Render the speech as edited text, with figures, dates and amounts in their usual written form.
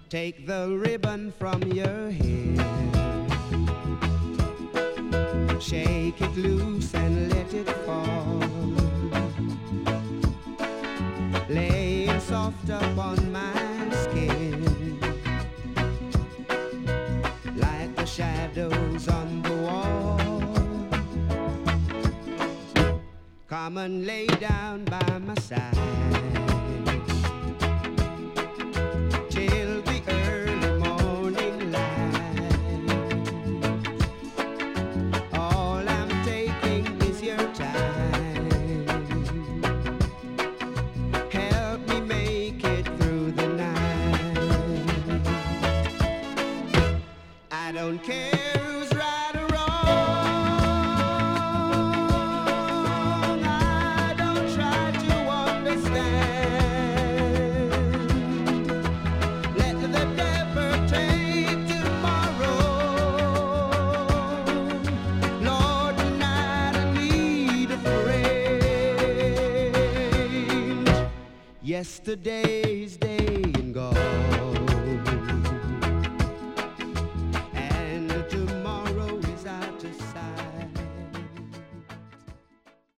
Take the ribbon from your hair, shake it loose and let it fall, laying soft upon my skin, like the shadows on the wall. Come and lay down by my side till the early morning light. All I'm taking is your time. Help me make it through the night. I don't care who's right or wrong. I don't try to understand. Let the devil take tomorrow. Lord, tonight I need a friend. Yesterday's day and gone.